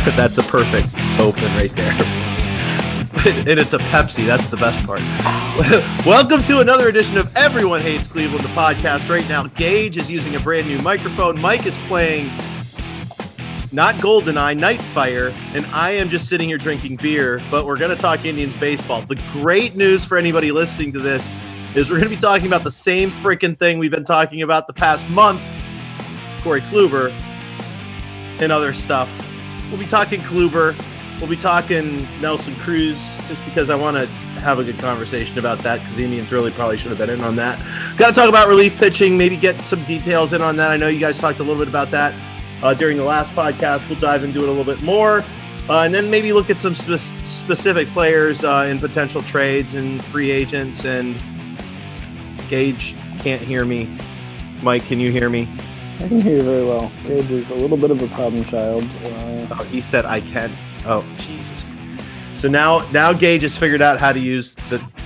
That's a perfect open right there. And it's a Pepsi. That's the best part. Welcome to another edition of Everyone Hates Cleveland, the podcast. Right now, Gage is using a brand new microphone. Mike is playing not GoldenEye, Nightfire, and I am just sitting here drinking beer, but we're going to talk Indians baseball. The great news for anybody listening to this is we're going to be talking about the same freaking thing we've been talking about the past month, Corey Kluber, and other stuff. We'll be talking Kluber. We'll be talking Nelson Cruz, just because I want to have a good conversation about that, because the Indians really probably should have been in on that. Got to talk about relief pitching, maybe get some details in on that. I know you guys talked a little bit about that during the last podcast. We'll dive into it a little bit more. And then maybe look at some specific players in potential trades and free agents. And Gage can't hear me. Mike, can you hear me? I can hear you very well. Gage is a little bit of a problem child. He said I can. Oh, Jesus. So now Gage has figured out how to use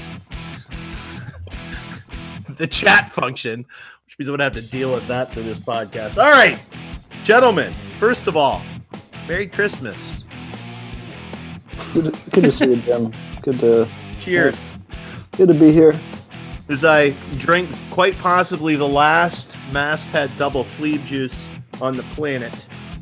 the chat function, which means I'm going to have to deal with that through this podcast. All right, gentlemen, first of all, Merry Christmas. Good to see you, Jim. Cheers. Good to be here. As I drink quite possibly the last masthead double Fleeb juice on the planet.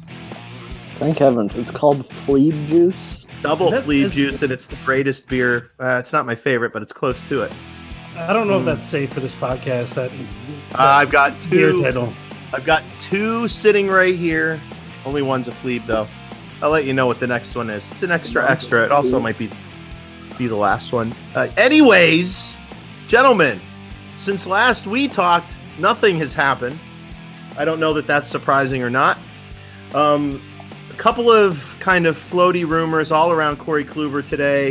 Thank heavens. It's called Fleeb juice? Double Fleeb juice, and it's the greatest beer. It's not my favorite, but it's close to it. I don't know if that's safe for this podcast. I've got two. Title. I've got two sitting right here. Only one's a Fleeb, though. I'll let you know what the next one is. It's an extra. It also might be the last one. Anyways, gentlemen, since last we talked, nothing has happened. I don't know that that's surprising or not. A couple of kind of floaty rumors all around Corey Kluber today.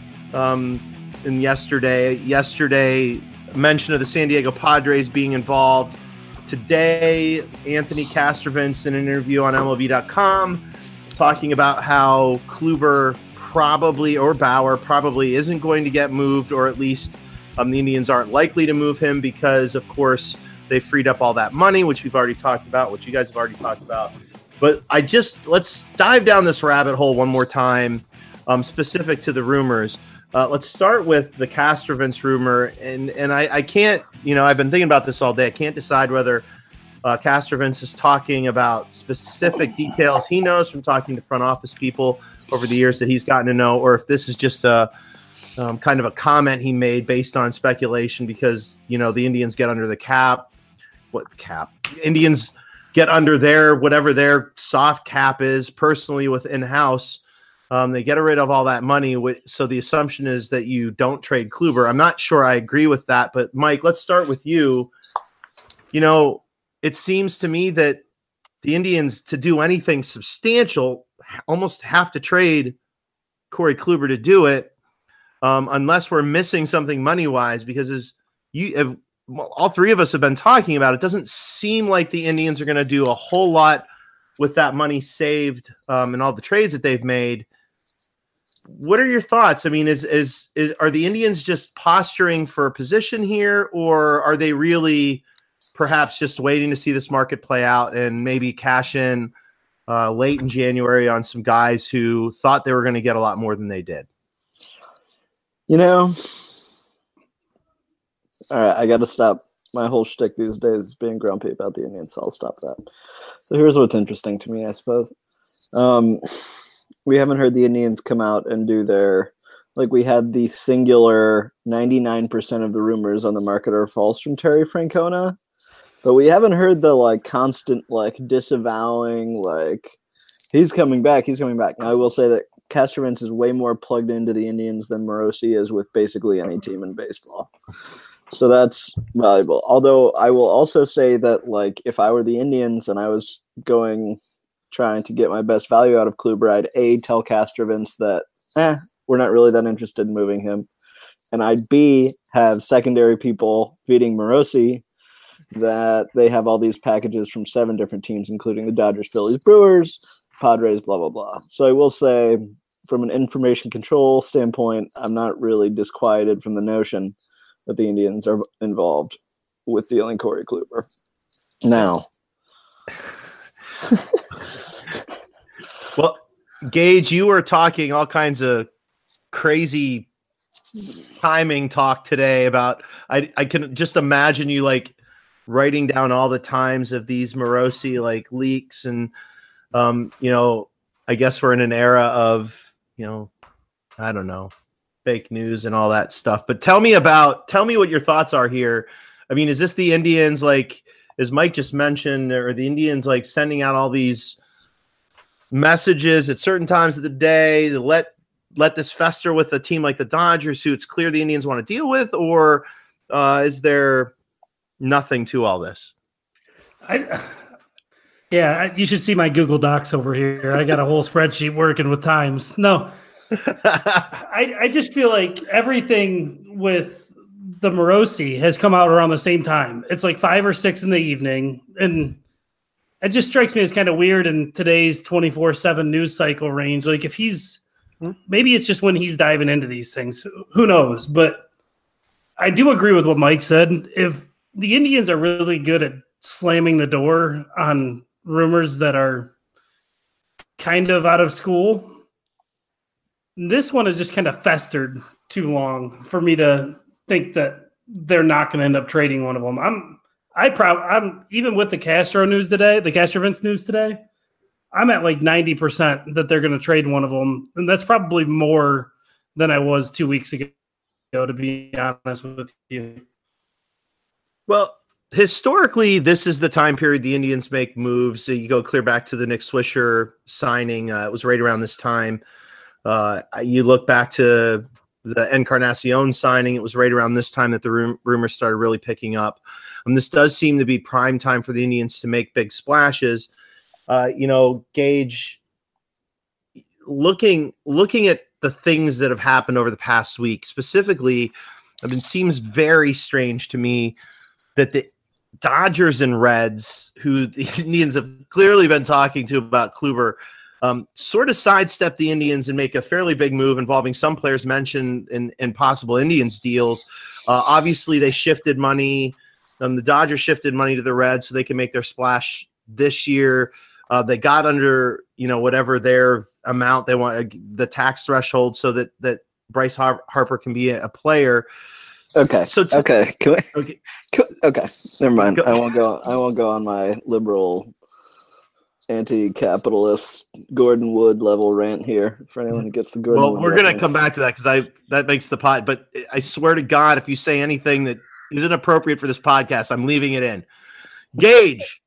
And yesterday, mention of the San Diego Padres being involved. Today, Anthony Castrovince in an interview on MLB.com talking about how Kluber probably, or Bauer probably isn't going to get moved, or at least the Indians aren't likely to move him because, of course, they freed up all that money, which we've already talked about, which you guys have already talked about. But let's dive down this rabbit hole one more time, specific to the rumors. Let's start with the Castrovince rumor, and I can't, I've been thinking about this all day. I can't decide whether Castrovince is talking about specific details he knows from talking to front office people over the years that he's gotten to know, or if this is just a kind of a comment he made based on speculation because, the Indians get under the cap. What cap? Indians get under whatever their soft cap is personally with in-house. They get rid of all that money. So the assumption is that you don't trade Kluber. I'm not sure I agree with that, but Mike, let's start with you. It seems to me that the Indians, to do anything substantial, almost have to trade Corey Kluber to do it, unless we're missing something money-wise, because all three of us have been talking about, it doesn't seem like the Indians are going to do a whole lot with that money saved and all the trades that they've made. What are your thoughts? I mean, are the Indians just posturing for a position here, or are they really perhaps just waiting to see this market play out and maybe cash in late in January on some guys who thought they were going to get a lot more than they did? All right, I got to stop. My whole shtick these days is being grumpy about the Indians, so I'll stop that. So here's what's interesting to me, I suppose. We haven't heard the Indians come out and do we had the singular 99% of the rumors on the market are false from Terry Francona, but we haven't heard the constant disavowing, he's coming back. Now, I will say that Castrovince is way more plugged into the Indians than Morosi is with basically any team in baseball. So that's valuable. Although I will also say that, if I were the Indians and I was trying to get my best value out of Kluber, I'd tell Castrovince that, we're not really that interested in moving him. And I'd have secondary people feeding Morosi that they have all these packages from 7 different teams, including the Dodgers, Phillies, Brewers, Padres, blah, blah, blah. So I will say, from an information control standpoint, I'm not really disquieted from the notion that the Indians are involved with dealing Corey Kluber. Now. Well, Gage, you were talking all kinds of crazy timing talk today about. I can just imagine you like writing down all the times of these Morosi like leaks, and I guess we're in an era of I don't know, fake news and all that stuff. But tell me what your thoughts are here. I mean, is this the Indians, like as Mike just mentioned, or the Indians like sending out all these messages at certain times of the day to let this fester with a team like the Dodgers, who it's clear the Indians want to deal with, or is there nothing to all this? You should see my Google Docs over here. I got a whole spreadsheet working with times. No, I just feel like everything with the Morosi has come out around the same time. It's like 5 or 6 in the evening, and it just strikes me as kind of weird in today's 24/7 news cycle range. Like if maybe it's just when he's diving into these things. Who knows? But I do agree with what Mike said. If the Indians are really good at slamming the door on rumors that are kind of out of school, this one has just kind of festered too long for me to think that they're not going to end up trading one of them. I'm even with the Castro news today, the Castrovins news today, I'm at like 90% that they're going to trade one of them. And that's probably more than I was 2 weeks ago, to be honest with you. Well, historically, this is the time period the Indians make moves. So you go clear back to the Nick Swisher signing. It was right around this time. You look back to the Encarnacion signing. It was right around this time that the rumors started really picking up. This does seem to be prime time for the Indians to make big splashes. Gage, looking at the things that have happened over the past week, specifically, it seems very strange to me that the Dodgers and Reds, who the Indians have clearly been talking to about Kluber, sort of sidestep the Indians and make a fairly big move involving some players mentioned in possible Indians deals. Obviously, they shifted money. The Dodgers shifted money to the Reds so they can make their splash this year. They got under, whatever their amount they want, the tax threshold, so that Bryce Harper can be a player. Okay. Okay. Okay. Never mind. I won't go on my liberal, anti-capitalist Gordon Wood level rant here for anyone who gets the Gordon. Well, Wood we're reference. gonna come back to that because that makes the pot. But I swear to God, if you say anything that isn't appropriate for this podcast, I'm leaving it in. Gage,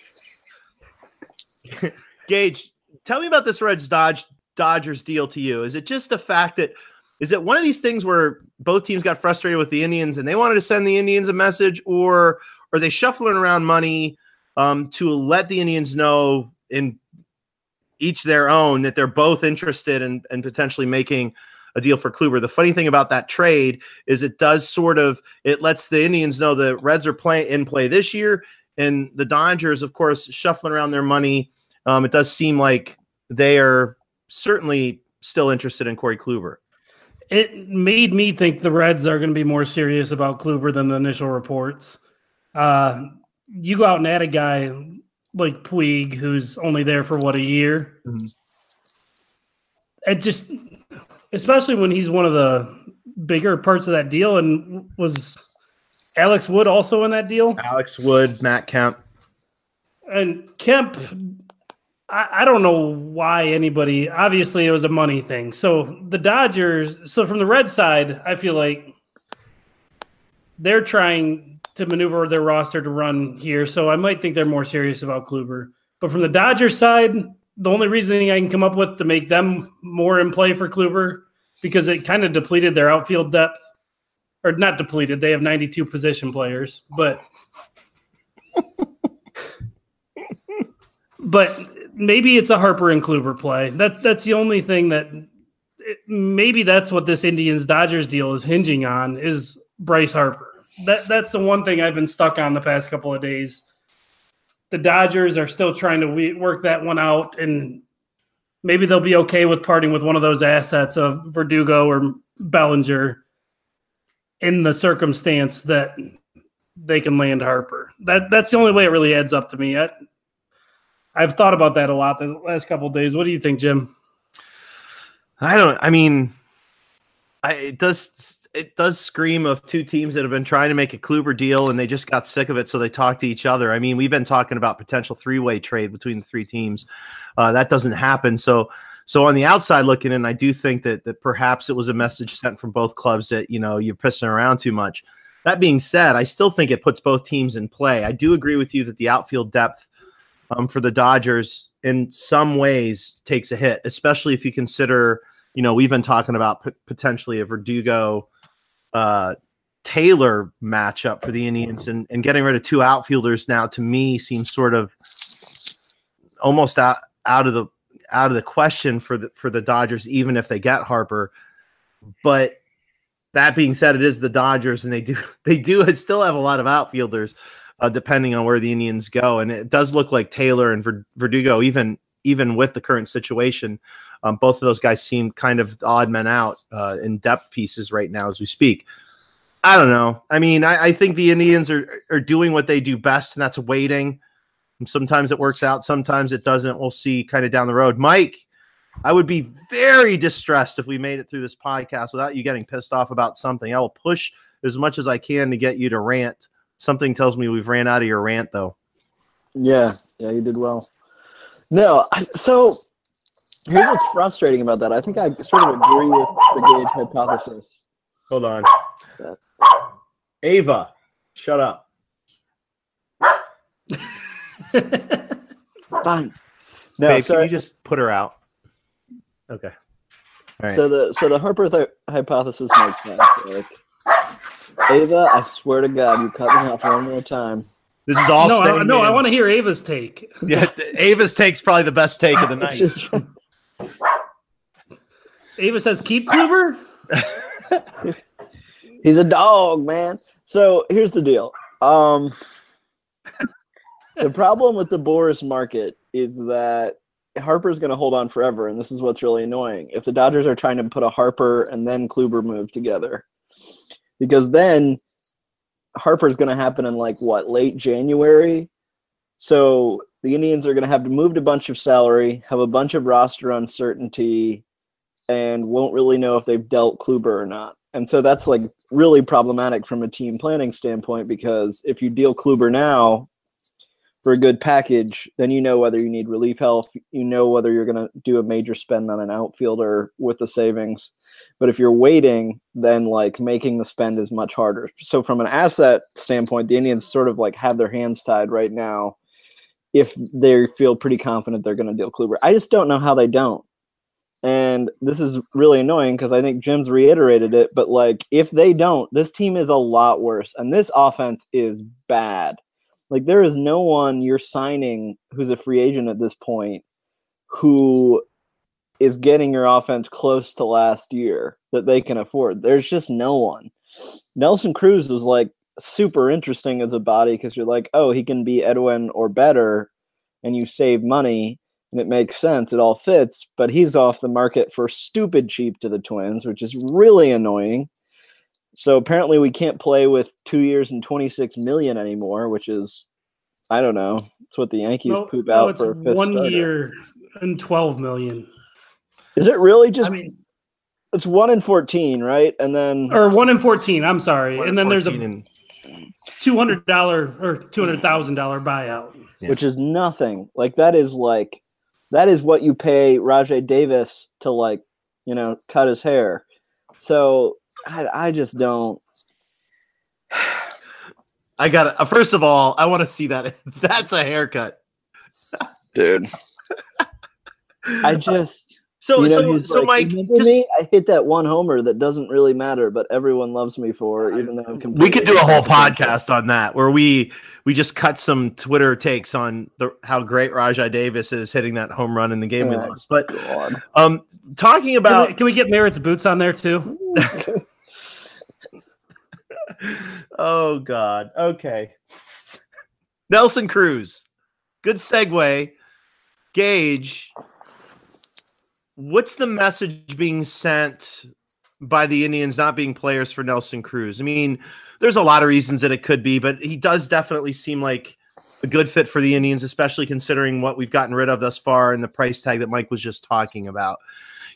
tell me about this Reds Dodgers deal to you. Is it just the fact that? Is it one of these things where both teams got frustrated with the Indians and they wanted to send the Indians a message, or are they shuffling around money to let the Indians know in each their own that they're both interested in potentially making a deal for Kluber? The funny thing about that trade is it lets the Indians know the Reds are in play this year, and the Dodgers, of course, shuffling around their money. It does seem like they are certainly still interested in Corey Kluber. It made me think the Reds are going to be more serious about Kluber than the initial reports. You go out and add a guy like Puig, who's only there for a year. Mm-hmm. It just, especially when he's one of the bigger parts of that deal, and was Alex Wood also in that deal? Alex Wood, Matt Kemp. And Kemp, I don't know why anybody – obviously, it was a money thing. So the Dodgers – so from the Red side, I feel like they're trying to maneuver their roster to run here. So I might think they're more serious about Kluber. But from the Dodgers side, the only reasoning I can come up with to make them more in play for Kluber, because it kind of depleted their outfield depth. Or not depleted. They have 92 position players. But maybe it's a Harper and Kluber play. That's the only thing that maybe that's what this Indians-Dodgers deal is hinging on, is Bryce Harper. That's the one thing I've been stuck on the past couple of days. The Dodgers are still trying to work that one out, and maybe they'll be okay with parting with one of those assets of Verdugo or Bellinger in the circumstance that they can land Harper. That's the only way it really adds up to me. I've thought about that a lot the last couple of days. What do you think, Jim? It does scream of two teams that have been trying to make a Kluber deal and they just got sick of it, so they talk to each other. I mean, we've been talking about potential three-way trade between the three teams. That doesn't happen. So on the outside looking in, I do think that perhaps it was a message sent from both clubs that, you're pissing around too much. That being said, I still think it puts both teams in play. I do agree with you that the outfield depth for the Dodgers in some ways takes a hit, especially if you consider, we've been talking about potentially a Verdugo Taylor matchup for the Indians, and getting rid of two outfielders now to me seems sort of almost out of the question for the Dodgers, even if they get Harper. But that being said, it is the Dodgers, and they do still have a lot of outfielders, depending on where the Indians go. And it does look like Taylor and Verdugo, even with the current situation, both of those guys seem kind of odd men out in depth pieces right now as we speak. I don't know. I mean, I think the Indians are doing what they do best, and that's waiting. And sometimes it works out, sometimes it doesn't. We'll see kind of down the road. Mike, I would be very distressed if we made it through this podcast without you getting pissed off about something. I will push as much as I can to get you to rant. Something tells me we've ran out of your rant, though. Yeah, you did well. No, so here's what's frustrating about that. I think I sort of agree with the Gage hypothesis. Hold on. Ava, shut up. Fine. No, Babe, can you just put her out? Okay. All right. So the Harper hypothesis makes sense. Like, Ava, I swear to God, you cut me off one more time. This is all I want to hear Ava's take. Yeah, Ava's take's probably the best take of the night. Ava says, keep Kluber? He's a dog, man. So here's the deal. The problem with the Boras market is that Harper's going to hold on forever, and this is what's really annoying. If the Dodgers are trying to put a Harper and then Kluber move together, because then Harper's going to happen in late January. So the Indians are going to have to move a bunch of salary, have a bunch of roster uncertainty, and won't really know if they've dealt Kluber or not. And so that's really problematic from a team planning standpoint, because if you deal Kluber now for a good package, then you know whether you need relief help, you know whether you're going to do a major spend on an outfielder with the savings. But if you're waiting, then making the spend is much harder. So from an asset standpoint, the Indians sort of have their hands tied right now if they feel pretty confident they're going to deal Kluber. I just don't know how they don't. And this is really annoying because I think Jim's reiterated it, but if they don't, this team is a lot worse. And this offense is bad. There is no one you're signing who's a free agent at this point who is getting your offense close to last year that they can afford. There's just no one. Nelson Cruz was super interesting as a body because you're oh, he can be Edwin or better, and you save money, and it makes sense. It all fits, but he's off the market for stupid cheap to the Twins, which is really annoying. So apparently we can't play with 2 years and $26 million anymore, which is, I don't know. It's what the Yankees poop out for a fifth 1 starter. year and $12 million. Is it really just? It's 1 in 14, right? And then 1 in 14. I'm sorry, and then there's a $200 or $200,000 buyout, which is nothing. That is what you pay Rajai Davis to cut his hair. So I just don't. I got to first of all, I want to see that. That's a haircut, dude. I just. So Mike, me? I hit that one homer that doesn't really matter, but everyone loves me for, even though I'm completely. We could do a whole podcast on that where we just cut some Twitter takes on how great Rajai Davis is hitting that home run in the game we lost. But talking about, can we get Merritt's boots on there too? Oh God. Okay. Nelson Cruz. Good segue. Gage. What's the message being sent by the Indians not being players for Nelson Cruz? I mean, there's a lot of reasons that it could be, but he does definitely seem like a good fit for the Indians, especially considering what we've gotten rid of thus far and the price tag that Mike was just talking about.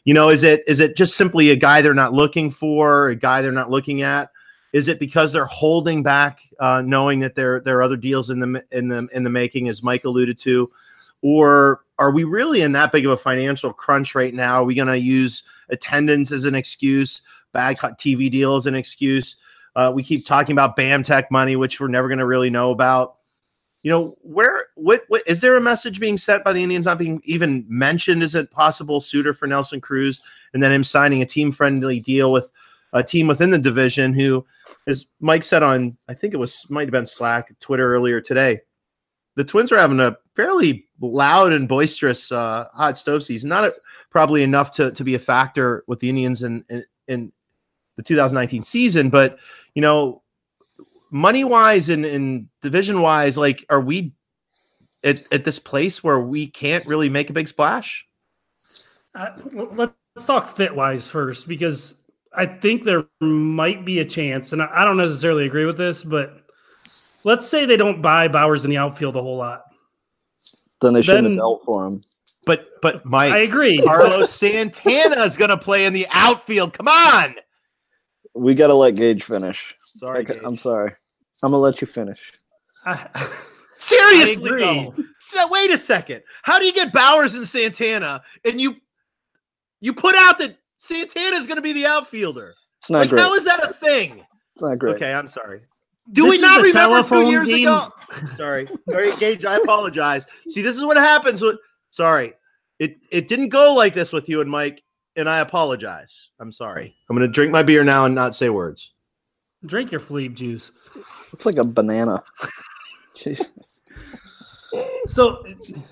Is it just simply a guy they're not looking for, a guy they're not looking at? Is it because they're holding back, knowing that there are other deals in the making, as Mike alluded to, or are we really in that big of a financial crunch right now? Are we going to use attendance as an excuse, bad TV deal as an excuse? We keep talking about BAMTech money, which we're never going to really know about. What is there a message being sent by the Indians not being even mentioned as a possible suitor for Nelson Cruz, and then him signing a team-friendly deal with a team within the division who, as Mike said on, I think might have been Slack, Twitter earlier today, the Twins are having a fairly loud and boisterous hot stove season. Not probably enough to be a factor with the Indians in the 2019 season, but money wise and division wise, like, are we at this place where we can't really make a big splash? Let's talk fit wise first, because I think there might be a chance, and I don't necessarily agree with this, but let's say they don't buy Bowers in the outfield a whole lot. Then they shouldn't have dealt for him. But Mike, I agree. Carlos Santana is going to play in the outfield. Come on. We got to let Gage finish. Sorry, okay, Gage. I'm sorry. I'm going to let you finish. Seriously, though. So, wait a second. How do you get Bowers and Santana, and you put out that Santana is going to be the outfielder? It's not great. How is that a thing? It's not great. Okay, I'm sorry. Do we not remember 2 years ago? Sorry, Gage, I apologize. See, this is what happens. Sorry. It didn't go like this with you and Mike, and I apologize. I'm sorry. I'm going to drink my beer now and not say words. Drink your Fleeb juice. It's like a banana. Jeez. So,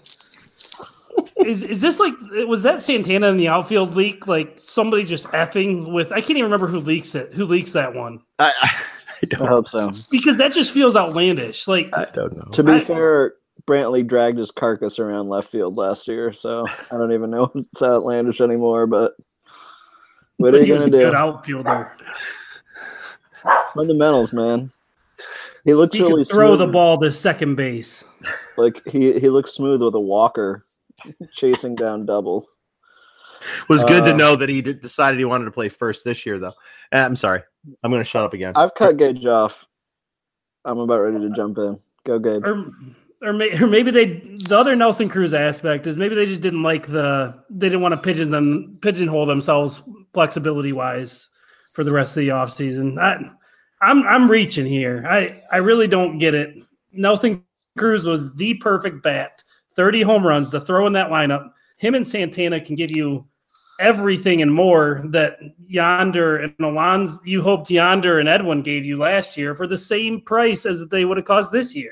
is this like, was that Santana in the outfield leak? Like somebody just effing with, I can't even remember who leaks it. Who leaks that one? I hope so. Because that just feels outlandish. Like, I don't know. To be fair, Brantley dragged his carcass around left field last year, so I don't even know if it's outlandish anymore, but what are you going to do? Good outfielder. Fundamentals, man. He looks He really could throw smooth. the ball to second base. Like he looks smooth with a walker chasing down doubles. It was good to know that he decided he wanted to play first this year, though. I'm sorry. I'm going to shut up again. I've cut Gage off. I'm about ready to jump in. Go, Gabe. Or maybe the other Nelson Cruz aspect is maybe they just didn't like they didn't want to pigeonhole themselves flexibility wise for the rest of the offseason. I'm reaching here. I really don't get it. Nelson Cruz was the perfect bat, 30 home runs to throw in that lineup. Him and Santana can give you everything and more that Yonder and Alonso, you hoped Yonder and Edwin gave you last year for the same price as they would have cost this year.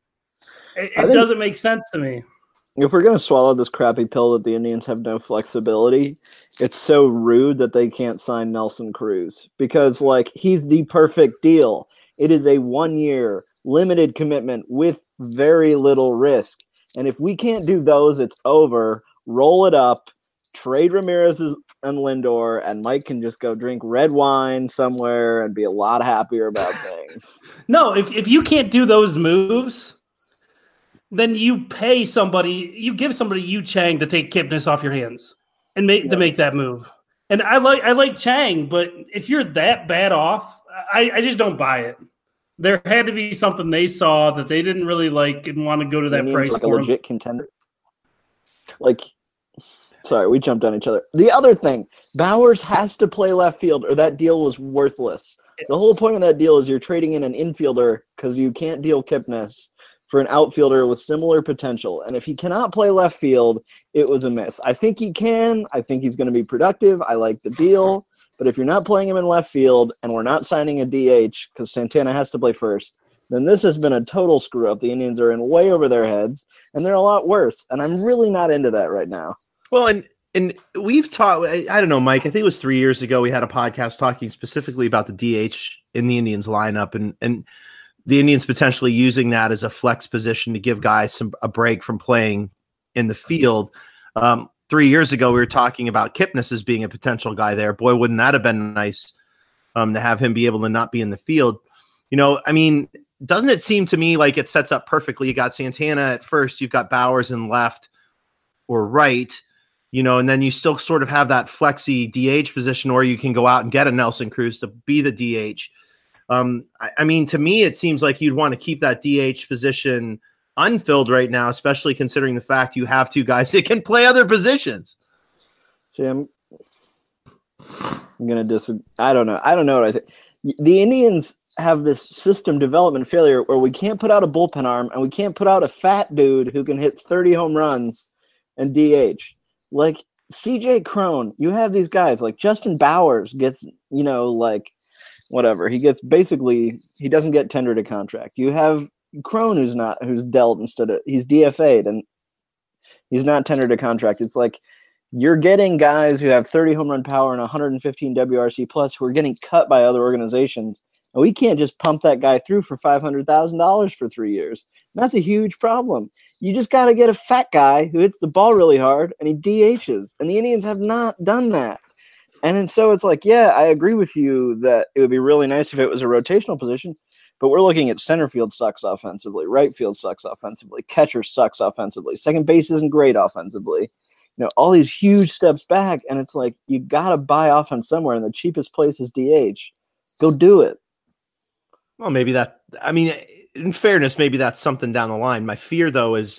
It doesn't make sense to me. If we're going to swallow this crappy pill that the Indians have no flexibility, it's so rude that they can't sign Nelson Cruz because, like, he's the perfect deal. It is a 1-year limited commitment with very little risk. And if we can't do those, it's over. Roll it up, trade Ramirez and Lindor, and Mike can just go drink red wine somewhere and be a lot happier about things. No, if you can't do those moves, then you pay somebody, you give somebody Yu Chang to take Kipnis off your hands and to make that move. And I like Chang, but if you're that bad off, I just don't buy it. There had to be something they saw that they didn't really like and want to go to that price like for a legit contender. Like, sorry, we jumped on each other. The other thing, Bowers has to play left field or that deal was worthless. The whole point of that deal is you're trading in an infielder because you can't deal Kipnis for an outfielder with similar potential. And if he cannot play left field, it was a miss. I think he can. I think he's going to be productive. I like the deal. But if you're not playing him in left field and we're not signing a DH because Santana has to play first, then this has been a total screw-up. The Indians are in way over their heads, and they're a lot worse. And I'm really not into that right now. Well, and we've talked, I don't know, Mike, I think it was 3 years ago we had a podcast talking specifically about the DH in the Indians lineup and the Indians potentially using that as a flex position to give guys a break from playing in the field. 3 years ago, we were talking about Kipnis as being a potential guy there. Boy, wouldn't that have been nice to have him be able to not be in the field. You know, I mean, doesn't it seem to me like it sets up perfectly? You got Santana at first, you've got Bowers in left or right. and then you still sort of have that flexi DH position, or you can go out and get a Nelson Cruz to be the DH. I mean, to me, it seems like you'd want to keep that DH position unfilled right now, especially considering the fact you have two guys that can play other positions. See, I'm going to disagree. I don't know what I think. The Indians have this system development failure where we can't put out a bullpen arm and we can't put out a fat dude who can hit 30 home runs and DH. Like CJ Cron, you have these guys like Justin Bowers gets, like whatever. He gets he doesn't get tendered a contract. You have Cron who's dealt he's DFA'd and he's not tendered a contract. It's like you're getting guys who have 30 home run power and 115 WRC plus who are getting cut by other organizations. And we can't just pump that guy through for $500,000 for 3 years. And that's a huge problem. You just got to get a fat guy who hits the ball really hard and he DHs. And the Indians have not done that. And so it's like, yeah, I agree with you that it would be really nice if it was a rotational position. But we're looking at center field sucks offensively. Right field sucks offensively. Catcher sucks offensively. Second base isn't great offensively. All these huge steps back. And it's like, you got to buy offense somewhere. And the cheapest place is DH. Go do it. Well, maybe in fairness, maybe that's something down the line. My fear, though, is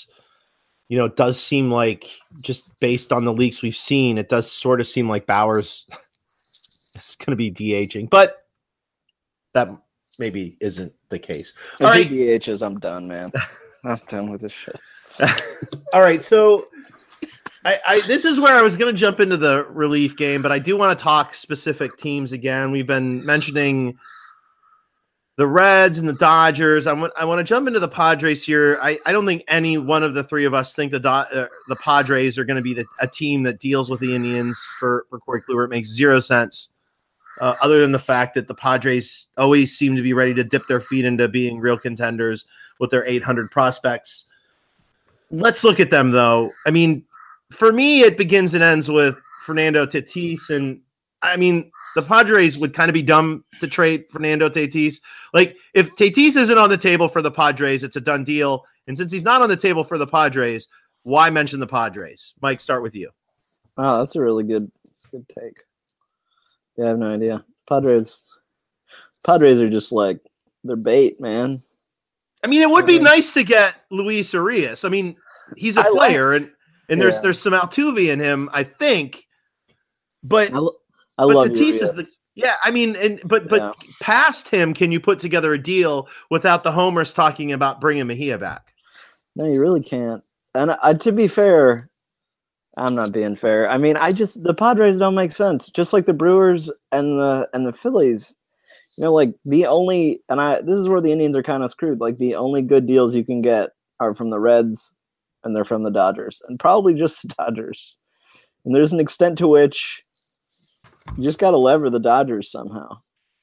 it does seem like, just based on the leaks we've seen, it does sort of seem like Bowers is going to be DHing, but that maybe isn't the case. All right, DHs, I'm done, man. I'm done with this shit. All right, so this is where I was going to jump into the relief game, but I do want to talk specific teams again. We've been mentioning the Reds and the Dodgers. I want to jump into the Padres here. I don't think any one of the three of us think the Padres are going to be a team that deals with the Indians for Corey Kluber. It makes zero sense, other than the fact that the Padres always seem to be ready to dip their feet into being real contenders with their 800 prospects. Let's look at them, though. I mean, for me, it begins and ends with Fernando Tatis, and I mean, the Padres would kind of be dumb to trade Fernando Tatis. Like, if Tatis isn't on the table for the Padres, it's a done deal. And since he's not on the table for the Padres, why mention the Padres? Mike, start with you. Oh, that's a really good take. Yeah, I have no idea. Padres are just like, they're bait, man. I mean, it would be nice to get Luis Arias. I mean, he's a player, and there's some Altuve in him, I think. But I love Tatis is but past him, can you put together a deal without the homers talking about bringing Mejia back? No, you really can't. And to be fair, I'm not being fair. I mean, the Padres don't make sense. Just like the Brewers and the Phillies. Like this is where the Indians are kind of screwed. Like, the only good deals you can get are from the Reds, and they're from the Dodgers, and probably just the Dodgers. And there's an extent to which you just got to lever the Dodgers somehow.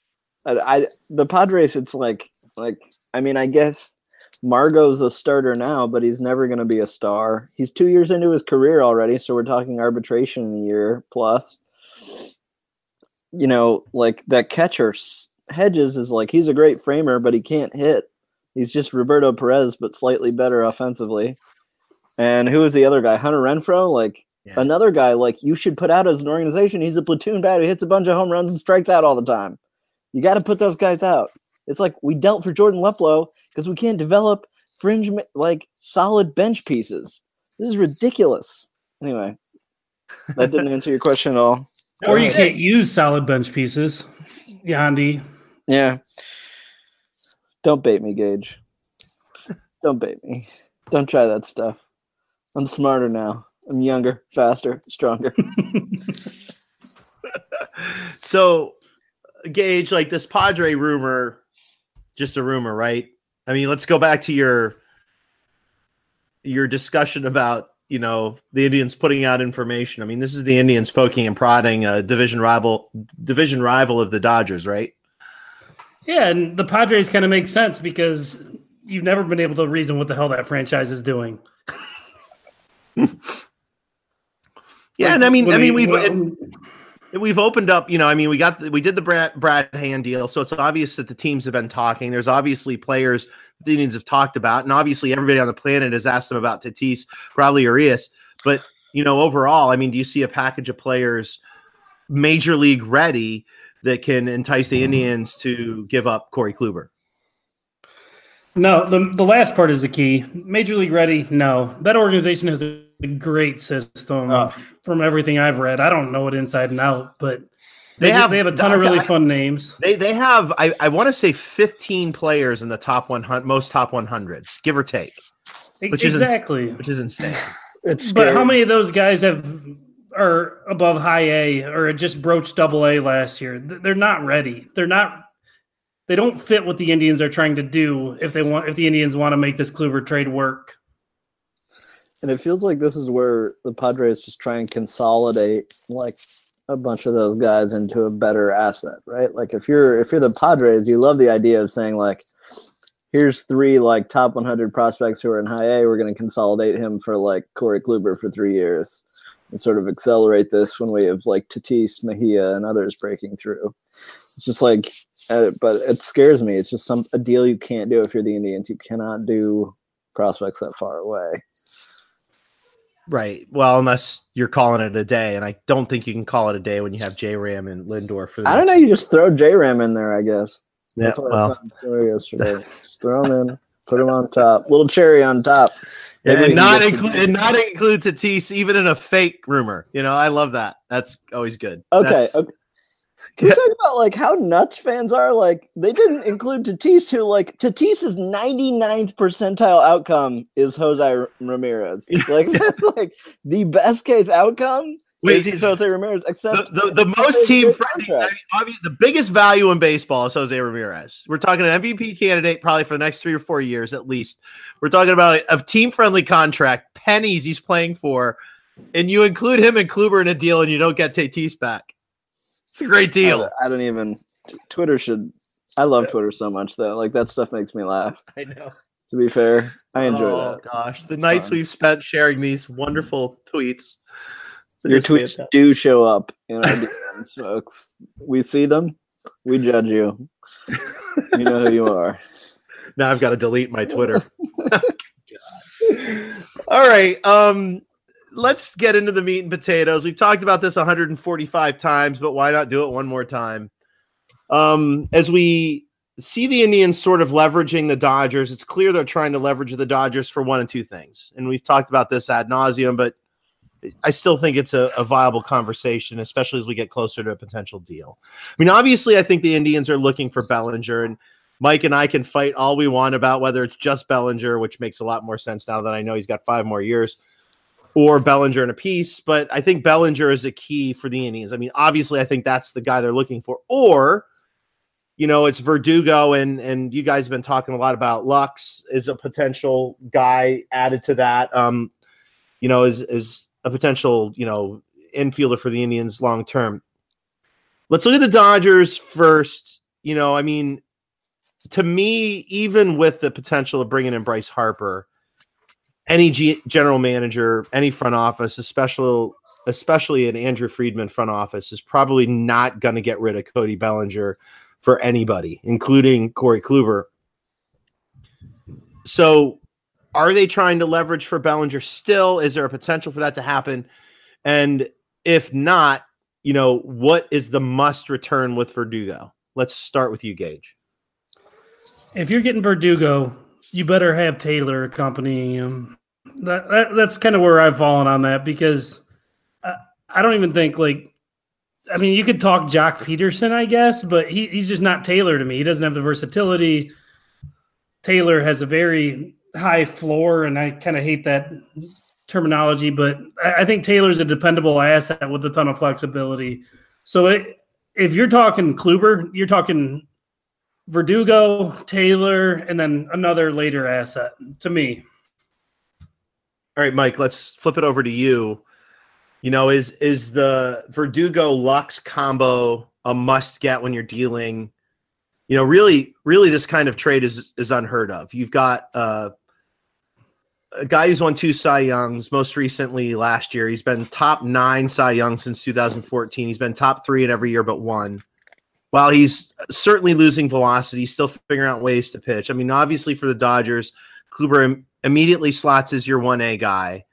The Padres, it's like I mean, I guess Margot's a starter now, but he's never going to be a star. He's 2 years into his career already, so we're talking arbitration in a year plus. Like that catcher Hedges is like, he's a great framer, but he can't hit. He's just Roberto Perez, but slightly better offensively. And who is the other guy? Hunter Renfroe? Like, another guy like you should put out as an organization. He's a platoon bat who hits a bunch of home runs and strikes out all the time. You got to put those guys out. It's like we dealt for Jordan Luplow because we can't develop fringe, like, solid bench pieces. This is ridiculous. Anyway, that didn't answer your question at all. Or you can't use solid bench pieces. Yandy. Yeah. Don't bait me, Gage. Don't bait me. Don't try that stuff. I'm smarter now. I'm younger, faster, stronger. So, Gage, like, this Padre rumor, just a rumor, right? I mean, let's go back to your discussion about, the Indians putting out information. I mean, this is the Indians poking and prodding a division rival of the Dodgers, right? Yeah, and the Padres kind of make sense because you've never been able to reason what the hell that franchise is doing. Yeah, and I mean, we've opened up. We did the Brad Hand deal, so it's obvious that the teams have been talking. There's obviously players the Indians have talked about, and obviously everybody on the planet has asked them about Tatis, probably Arias. But overall, I mean, do you see a package of players major league ready that can entice the Indians to give up Corey Kluber? No, the last part is the key. Major league ready? No. That organization has a great system from everything I've read. I don't know it inside and out, but they have a ton of really fun names. They have, I want to say 15 players in the top 100, most top 100s, give or take. Which is insane. But how many of those guys are above high A or just broached double A last year? They're not ready. They don't fit what the Indians are trying to do if the Indians want to make this Kluber trade work. And it feels like this is where the Padres just try and consolidate like a bunch of those guys into a better asset, right? Like if you're the Padres, you love the idea of saying like, here's 3 like top 100 prospects who are in high A. We're going to consolidate him for like Corey Kluber for 3 years and sort of accelerate this when we have like Tatis, Mejia, and others breaking through. It's just like, but it scares me. It's just a deal you can't do if you're the Indians. You cannot do prospects that far away. Right. Well, unless you're calling it a day, and I don't think you can call it a day when you have J-Ram and Lindor. I don't know. You just throw J-Ram in there, I guess. Yeah. That's what I saw yesterday. Just throw him in, put him on top, little cherry on top. And not include Tatis even in a fake rumor. I love that. That's always good. Okay. Can we talk about like how nuts fans are? Like they didn't include Tatis, who like Tatis's 99th percentile outcome is Jose Ramirez. Like that's like the best case outcome. Is he's Jose Ramirez? Except the most team friendly. The biggest value in baseball is Jose Ramirez. We're talking an MVP candidate probably for the next 3 or 4 years at least. We're talking about a team friendly contract, pennies he's playing for, and you include him and Kluber in a deal, and you don't get Tatis back. It's a great deal. I don't even. Twitter should. I love Twitter so much though. Like that stuff makes me laugh. I know. To be fair, I enjoy that. Oh gosh, the nights we've spent sharing these wonderful tweets. Your tweets do show up in our DMs, folks. We see them. We judge you. You know who you are. Now I've got to delete my Twitter. All right. Let's get into the meat and potatoes. We've talked about this 145 times, but why not do it one more time? As we see the Indians sort of leveraging the Dodgers, it's clear they're trying to leverage the Dodgers for one of two things. And we've talked about this ad nauseum, but I still think it's a viable conversation, especially as we get closer to a potential deal. I mean, obviously, I think the Indians are looking for Bellinger, and Mike and I can fight all we want about whether it's just Bellinger, which makes a lot more sense now that I know he's got 5 more years, or Bellinger in a piece. But I think Bellinger is a key for the Indians. I mean, obviously, I think that's the guy they're looking for. Or, it's Verdugo, and you guys have been talking a lot about Lux is a potential guy added to that. Is a potential, infielder for the Indians long term. Let's look at the Dodgers first. To me, even with the potential of bringing in Bryce Harper, any general manager, any front office, especially an Andrew Friedman front office, is probably not going to get rid of Cody Bellinger for anybody, including Corey Kluber. So are they trying to leverage for Bellinger still? Is there a potential for that to happen? And if not, what is the must return with Verdugo? Let's start with you, Gage. If you're getting Verdugo, you better have Taylor accompanying him. That's kind of where I've fallen on that, because I don't even think you could talk Jock Peterson, I guess, but he's just not Taylor to me. He doesn't have the versatility. Taylor has a very high floor, and I kind of hate that terminology, but I think Taylor's a dependable asset with a ton of flexibility. So if you're talking Kluber, you're talking Verdugo, Taylor, and then another later asset to me. All right, Mike, let's flip it over to you. Is the Verdugo Lux combo a must get when you're dealing? Really this kind of trade is unheard of. You've got a guy who's won 2 Cy Youngs, most recently last year. He's been top 9 Cy Young since 2014. He's been top 3 in every year but 1. While he's certainly losing velocity, he's still figuring out ways to pitch. I mean, obviously for the Dodgers, Kluber immediately slots as your 1A guy.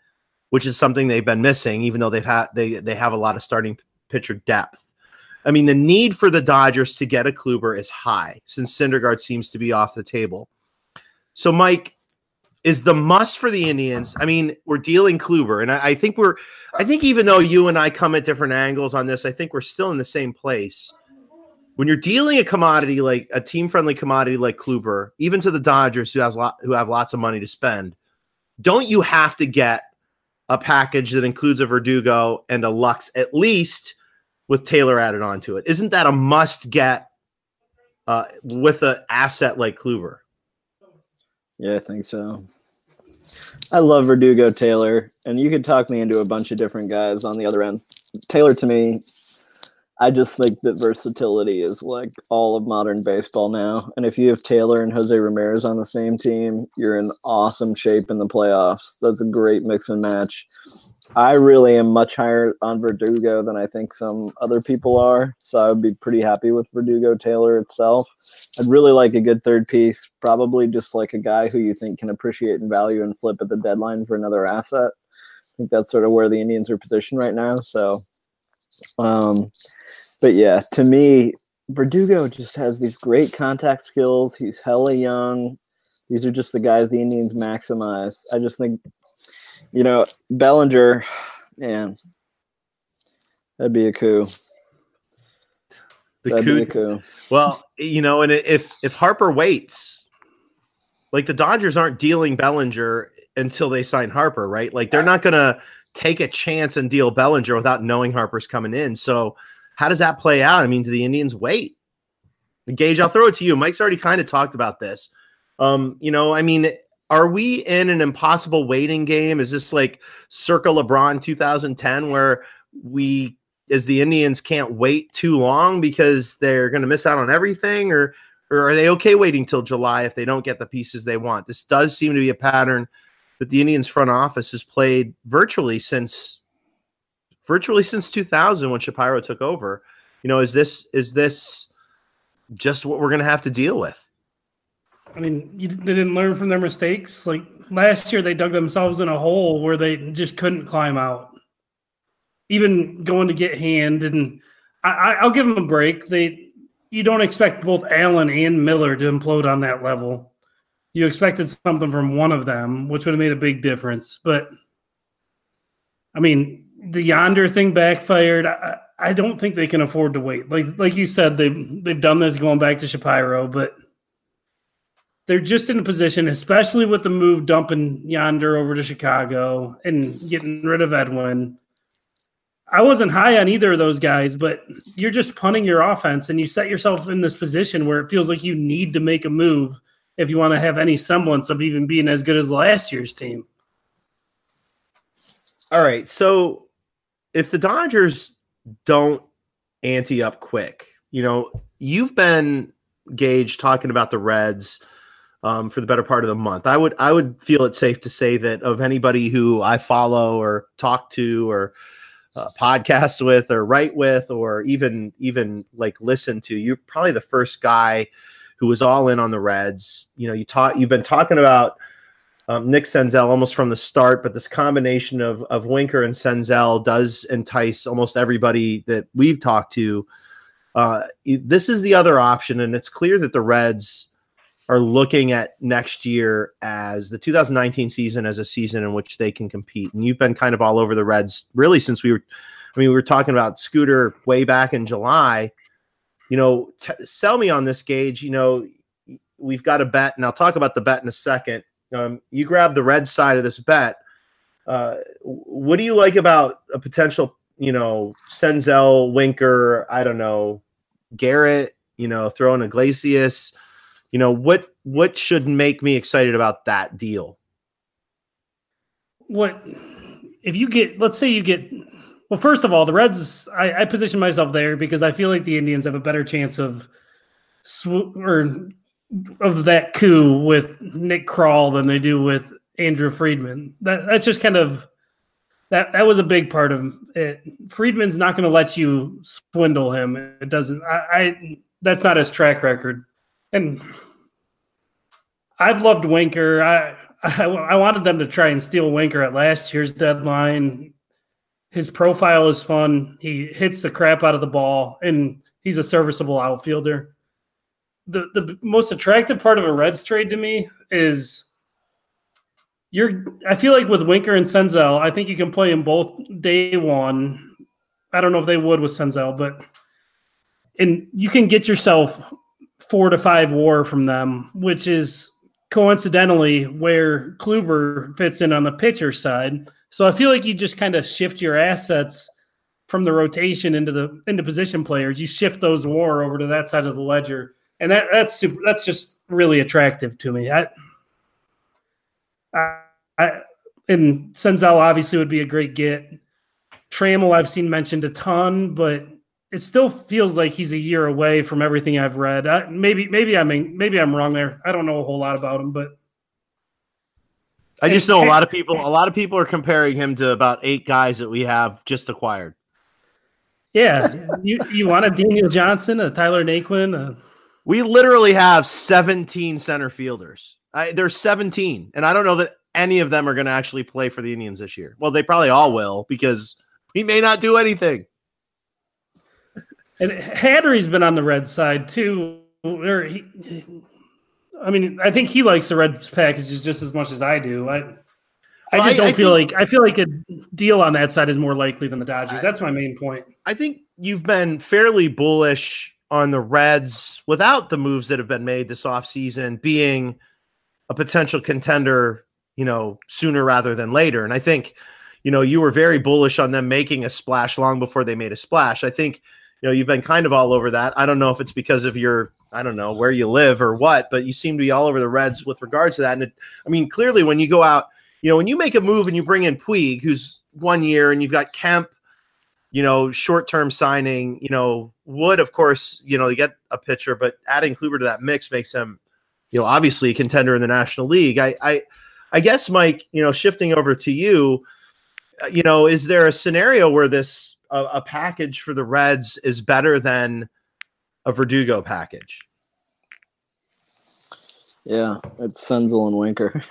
which is something they've been missing, even though they have a lot of starting pitcher depth. I mean, the need for the Dodgers to get a Kluber is high since Syndergaard seems to be off the table. So, Mike, is the must for the Indians? I mean, we're dealing Kluber, and I think even though you and I come at different angles on this, I think we're still in the same place. When you're dealing a commodity like a team-friendly commodity like Kluber, even to the Dodgers who have lots of money to spend, don't you have to get a package that includes a Verdugo and a Lux at least, with Taylor added onto it? Isn't that a must get with an asset like Kluber? Yeah, I think so. I love Verdugo, Taylor, and you could talk me into a bunch of different guys on the other end. Taylor, to me, I just think that versatility is like all of modern baseball now. And if you have Taylor and Jose Ramirez on the same team, you're in awesome shape in the playoffs. That's a great mix and match. I really am much higher on Verdugo than I think some other people are. So I would be pretty happy with Verdugo Taylor itself. I'd really like a good third piece, probably just like a guy who you think can appreciate and value and flip at the deadline for another asset. I think that's sort of where the Indians are positioned right now. So, but yeah, to me, Verdugo just has these great contact skills. He's hella young. These are just the guys the Indians maximize. I just think, Bellinger, man, that'd be a coup. Be a coup. Well, and if Harper waits, like the Dodgers aren't dealing Bellinger until they sign Harper, right? Like they're not going to take a chance and deal Bellinger without knowing Harper's coming in. So how does that play out? I mean, do the Indians wait? Gage, I'll throw it to you. Mike's already kind of talked about this. Are we in an impossible waiting game? Is this like circa LeBron 2010 where we, as the Indians, can't wait too long because they're going to miss out on everything? Or are they okay waiting till July if they don't get the pieces they want? This does seem to be a pattern that the Indians front office has played virtually since 2000 when Shapiro took over. Is this just what we're going to have to deal with? I mean, they didn't learn from their mistakes. Like last year, they dug themselves in a hole where they just couldn't climb out. Even going to get Hand, and I'll give them a break. You don't expect both Allen and Miller to implode on that level. You expected something from one of them, which would have made a big difference. But I mean, the Yonder thing backfired. I don't think they can afford to wait. Like you said, they've done this going back to Shapiro, but they're just in a position, especially with the move dumping Yonder over to Chicago and getting rid of Edwin. I wasn't high on either of those guys, but you're just punting your offense, and you set yourself in this position where it feels like you need to make a move if you want to have any semblance of even being as good as last year's team. All right, so if the Dodgers don't ante up quick, you've been, Gage, talking about the Reds for the better part of the month. I would feel it safe to say that of anybody who I follow or talk to or podcast with or write with or even like listen to, you're probably the first guy who was all in on the Reds. You've been talking about Nick Senzel almost from the start, but this combination of Winker and Senzel does entice almost everybody that we've talked to. This is the other option, and it's clear that the Reds are looking at next year as the 2019 season as a season in which they can compete. And you've been kind of all over the Reds really since we were talking about Scooter way back in July. Sell me on this, Gage. We've got a bet, and I'll talk about the bet in a second. You grab the red side of this bet. What do you like about a potential, Senzel, Winker, I don't know, Garrett, throw in Iglesias? What should make me excited about that deal? What if you get, let's say you get, well, first of all, the Reds, I position myself there because I feel like the Indians have a better chance of that coup with Nick Krall than they do with Andrew Friedman. That's just kind of, that was a big part of it. Friedman's not going to let you swindle him. It doesn't, that's not his track record. And I've loved Winker. I wanted them to try and steal Winker at last year's deadline. His profile is fun. He hits the crap out of the ball, and he's a serviceable outfielder. The most attractive part of a Reds trade to me is I feel like with Winker and Senzel, I think you can play them both day one. I don't know if they would with Senzel, and you can get yourself 4 to 5 WAR from them, which is coincidentally where Kluber fits in on the pitcher side. So I feel like you just kind of shift your assets from the rotation into position players. You shift those WAR over to that side of the ledger, and that's just really attractive to me. And Senzel obviously would be a great get. Trammell I've seen mentioned a ton, but it still feels like he's a year away from everything I've read. Maybe I'm wrong there. I don't know a whole lot about him, but I just know a lot of people are comparing him to about 8 guys that we have just acquired. Yeah, you want a Daniel Johnson, a Tyler Naquin? We literally have 17 center fielders. There's 17, and I don't know that any of them are going to actually play for the Indians this year. Well, they probably all will because we may not do anything. And Hattery's been on the Reds side too. I think he likes the Reds packages just as much as I do. I feel like a deal on that side is more likely than the Dodgers. That's my main point. I think you've been fairly bullish on the Reds without the moves that have been made this offseason being a potential contender, sooner rather than later. And I think, you were very bullish on them making a splash long before they made a splash. I think, you've been kind of all over that. I don't know if it's because of where you live or what, but you seem to be all over the Reds with regards to that. And clearly when you go out, when you make a move and you bring in Puig, who's 1 year, and you've got Kemp, short-term signing, Wood, of course, you get a pitcher, but adding Kluber to that mix makes him, obviously a contender in the National League. I guess, Mike, shifting over to you, is there a scenario where this a package for the Reds is better than a Verdugo package? Yeah, it's Senzel and Winker.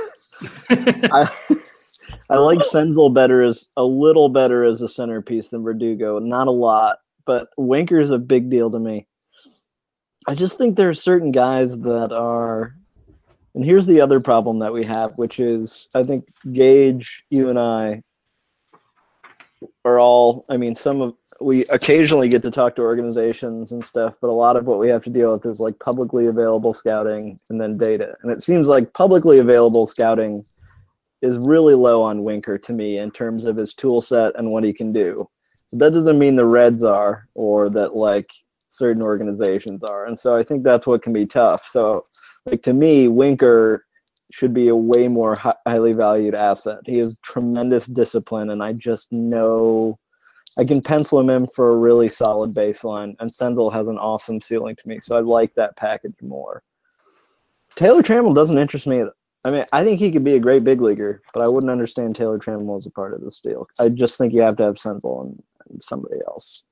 I like Senzel a little better as a centerpiece than Verdugo. Not a lot, but Winker is a big deal to me. I just think there are certain guys that are, and here's the other problem that we have, which is I think Gage, you and I are all, we occasionally get to talk to organizations and stuff, but a lot of what we have to deal with is like publicly available scouting and then data. And it seems like publicly available scouting is really low on Winker to me in terms of his tool set and what he can do. That doesn't mean the Reds are, or that like certain organizations are. And so I think that's what can be tough. So like to me, Winker should be a way more highly valued asset. He has tremendous discipline, and I just know I can pencil him in for a really solid baseline, and Senzel has an awesome ceiling to me. So I like that package more. Taylor Trammell doesn't interest me. I think he could be a great big leaguer, but I wouldn't understand Taylor Trammell as a part of this deal. I just think you have to have Senzel and somebody else.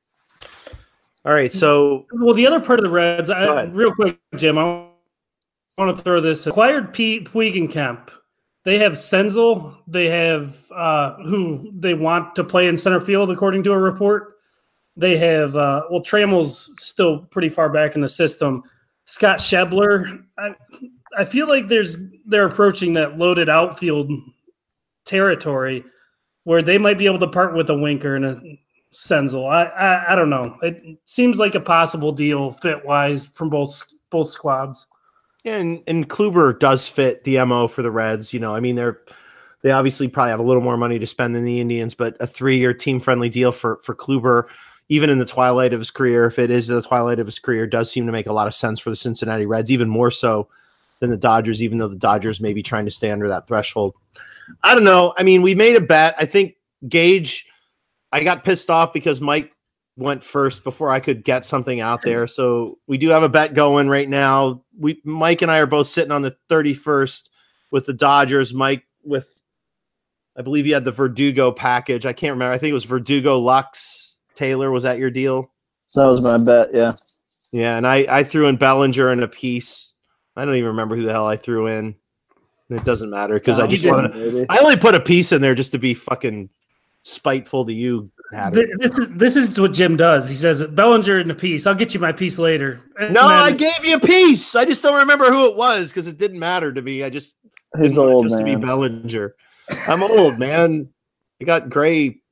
All right, so the other part of the Reds, real quick, Jim, I want to throw this. Acquired Puig and Kemp. They have Senzel. They have who they want to play in center field, according to a report. They have Trammell's still pretty far back in the system. Scott Schebler. I feel like they're approaching that loaded outfield territory where they might be able to part with a Winker and a Senzel. I don't know. It seems like a possible deal fit wise from both squads. Yeah, and Kluber does fit the MO for the Reds. They obviously probably have a little more money to spend than the Indians, but a 3-year team-friendly deal for Kluber, even in the twilight of his career, if it is the twilight of his career, does seem to make a lot of sense for the Cincinnati Reds, even more so than the Dodgers, even though the Dodgers may be trying to stay under that threshold. I don't know. We made a bet. I think Gage, I got pissed off because Mike went first before I could get something out there. So we do have a bet going right now. Mike and I are both sitting on the 31st with the Dodgers. Mike with, I believe you had the Verdugo package. I can't remember. I think it was Verdugo, Lux, Taylor. Was that your deal? That was my bet. Yeah. Yeah. And I threw in Bellinger and a piece. I don't even remember who the hell I threw in. It doesn't matter because No, I just you wanted. Maybe. I only put a piece in there just to be fucking spiteful to you, Hatter. This is what Jim does. He says Bellinger in the piece. I'll get you my piece later. And No, then- I gave you a piece. I just don't remember who it was because it didn't matter to me. I just He's didn't want it old, just to be man. Bellinger. I'm old, man. I got gray,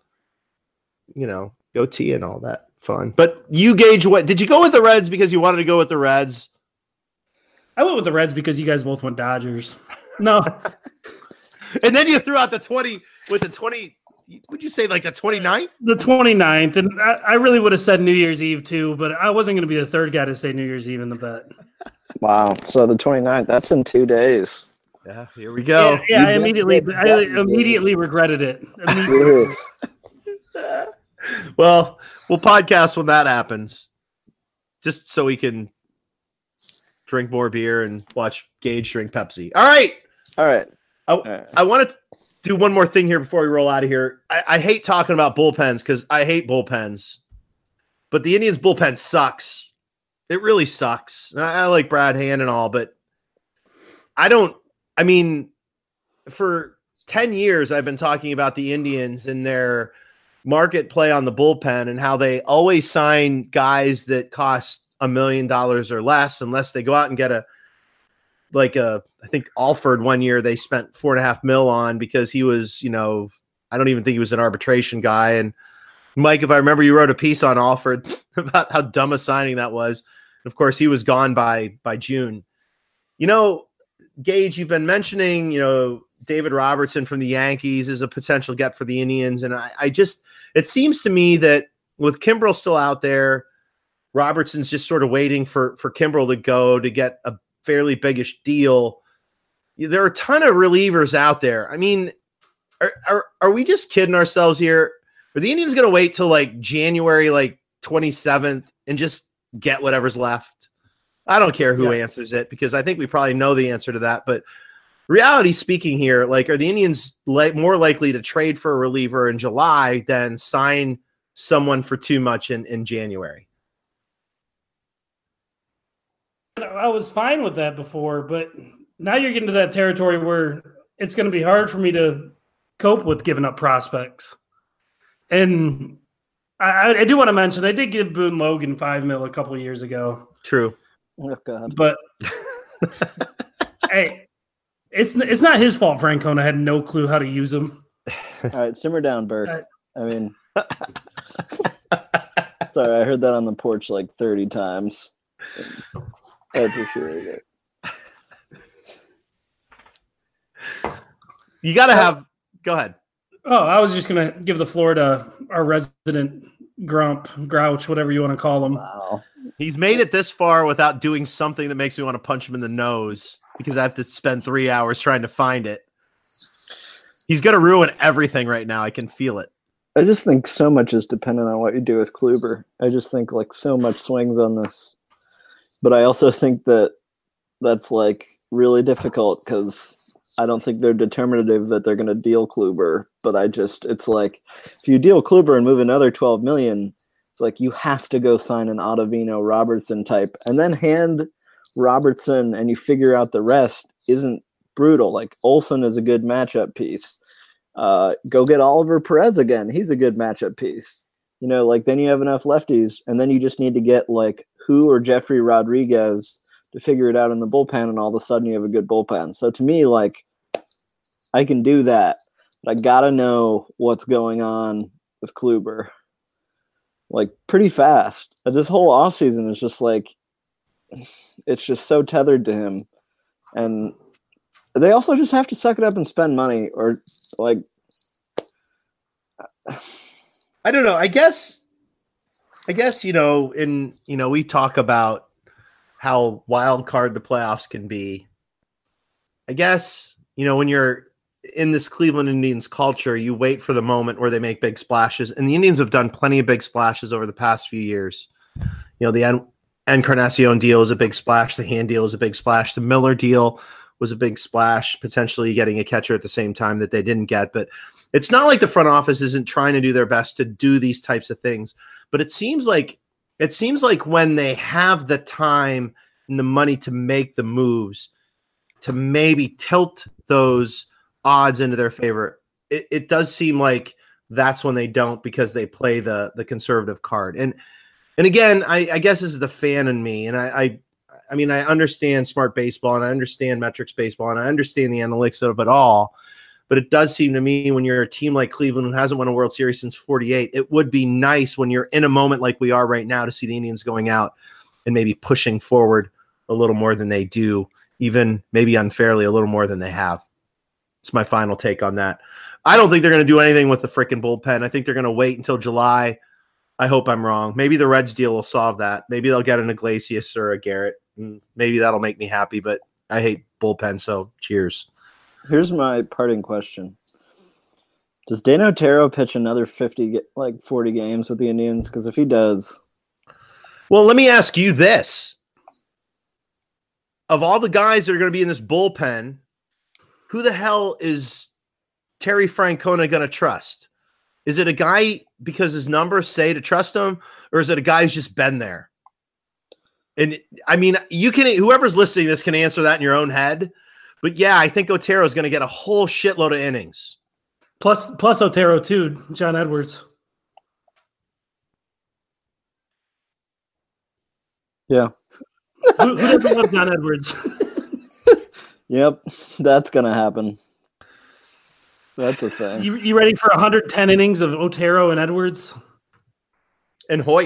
goatee and all that fun. But you, Gage, what did you go with the Reds because you wanted to go with the Reds? I went with the Reds because you guys both went Dodgers. No, And then you threw out the 20 with the 20. Would you say like the 29th? the 29th. And I really would have said New Year's Eve too, but I wasn't going to be the third guy to say New Year's Eve in the bet. Wow. So the 29th, that's in 2 days. Yeah, here we go. Yeah, I You immediately missed it. regretted it. Immediately. Yes. Well, we'll podcast when that happens, just so we can drink more beer and watch Gage drink Pepsi. All right. All right. I want to do one more thing here before we roll out of here. I hate talking about bullpens because I hate bullpens, but the Indians bullpen sucks. It really sucks. I like Brad Hand and all, but for 10 years, I've been talking about the Indians and their market play on the bullpen and how they always sign guys that cost $1 million or less unless they go out and get I think Alford one year they spent $4.5 million on because he was, I don't even think he was an arbitration guy. And Mike, if I remember, you wrote a piece on Alford about how dumb a signing that was. And of course, he was gone by June. Gage, you've been mentioning, David Robertson from the Yankees is a potential get for the Indians. And it seems to me that with Kimbrel still out there, Robertson's just sort of waiting for Kimbrel to go to get a fairly biggish deal. There are a ton of relievers out there. I mean, are we just kidding ourselves here? Are the Indians going to wait till like January, 27th and just get whatever's left? I don't care who answers it because I think we probably know the answer to that. But reality speaking here, are the Indians more likely to trade for a reliever in July than sign someone for too much in January? I was fine with that before, but now you're getting to that territory where it's going to be hard for me to cope with giving up prospects. And I do want to mention, they did give Boone Logan $5 million a couple of years ago. True. Oh, God. But hey, it's not his fault Francona had no clue how to use him. All right, simmer down, Bert. Sorry, I heard that on the porch 30 times. I appreciate it. You got to have – go ahead. Oh, I was just going to give the floor to our resident Grouch, whatever you want to call him. Wow. He's made it this far without doing something that makes me want to punch him in the nose because I have to spend 3 hours trying to find it. He's going to ruin everything right now. I can feel it. I just think so much is dependent on what you do with Kluber. I just think so much swings on this. But I also think that's really difficult because I don't think they're determinative that they're going to deal Kluber. But it's if you deal Kluber and move another $12 million, it's you have to go sign an Ottavino Robertson type and then hand Robertson and you figure out the rest isn't brutal. Olsen is a good matchup piece. Go get Oliver Perez again. He's a good matchup piece. Then you have enough lefties and then you just need to get who or Jeffrey Rodriguez to figure it out in the bullpen, and all of a sudden you have a good bullpen. So to me, I can do that, but I gotta know what's going on with Kluber, pretty fast. This whole offseason is just it's just so tethered to him, and they also just have to suck it up and spend money, or I don't know. I guess we talk about how wild card the playoffs can be. I guess, when you're in this Cleveland Indians culture, you wait for the moment where they make big splashes. And the Indians have done plenty of big splashes over the past few years. The Encarnacion deal is a big splash. The Hand deal is a big splash. The Miller deal was a big splash, potentially getting a catcher at the same time that they didn't get. But it's not like the front office isn't trying to do their best to do these types of things. But it seems like when they have the time and the money to make the moves, to maybe tilt those odds into their favor, it does seem like that's when they don't, because they play the conservative card. And again, I guess this is the fan in me, and I mean, I understand smart baseball, and I understand metrics baseball, and I understand the analytics of it all. But it does seem to me, when you're a team like Cleveland who hasn't won a World Series since '48, it would be nice when you're in a moment like we are right now to see the Indians going out and maybe pushing forward a little more than they do, even maybe unfairly a little more than they have. It's my final take on that. I don't think they're going to do anything with the freaking bullpen. I think they're going to wait until July. I hope I'm wrong. Maybe the Reds deal will solve that. Maybe they'll get an Iglesias or a Garrett. Maybe that'll make me happy, but I hate bullpen, so cheers. Here's my parting question. Does Dan Otero pitch another 40 games with the Indians? Because if he does... Well, let me ask you this. Of all the guys that are going to be in this bullpen, who the hell is Terry Francona going to trust? Is it a guy because his numbers say to trust him, or is it a guy who's just been there? And I mean, whoever's listening to this can answer that in your own head. But yeah, I think Otero is going to get a whole shitload of innings. Plus Otero too, John Edwards. Yeah. Who doesn't love John Edwards? Yep, that's going to happen. That's a thing. You ready for 110 innings of Otero and Edwards? And Hoyt.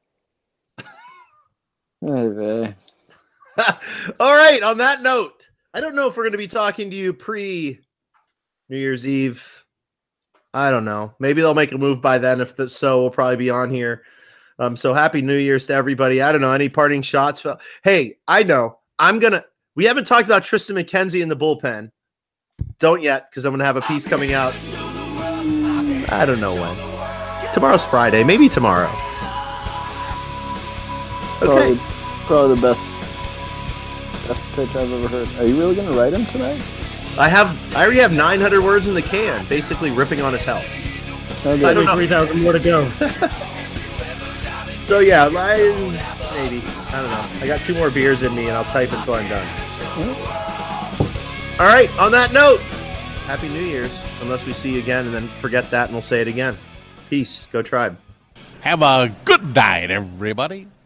Hey, all right, on that note, I don't know if we're going to be talking to you pre-New Year's Eve. I don't know. Maybe they'll make a move by then. If so, we'll probably be on here. So happy New Year's to everybody. I don't know. Any parting shots? Hey, I know. We haven't talked about Tristan McKenzie in the bullpen. Don't yet, because I'm going to have a piece coming out. I don't know when. Tomorrow's Friday. Maybe tomorrow. Okay. Probably the best pitch I've ever heard. Are you really going to write him tonight? I already have 900 words in the can, basically ripping on his health. Okay. I don't know. 3,000 more to go. So yeah, maybe. I don't know. I got 2 more beers in me, and I'll type until I'm done. All right. On that note, Happy New Year's. Unless we see you again, and then forget that, and we'll say it again. Peace. Go Tribe. Have a good night, everybody.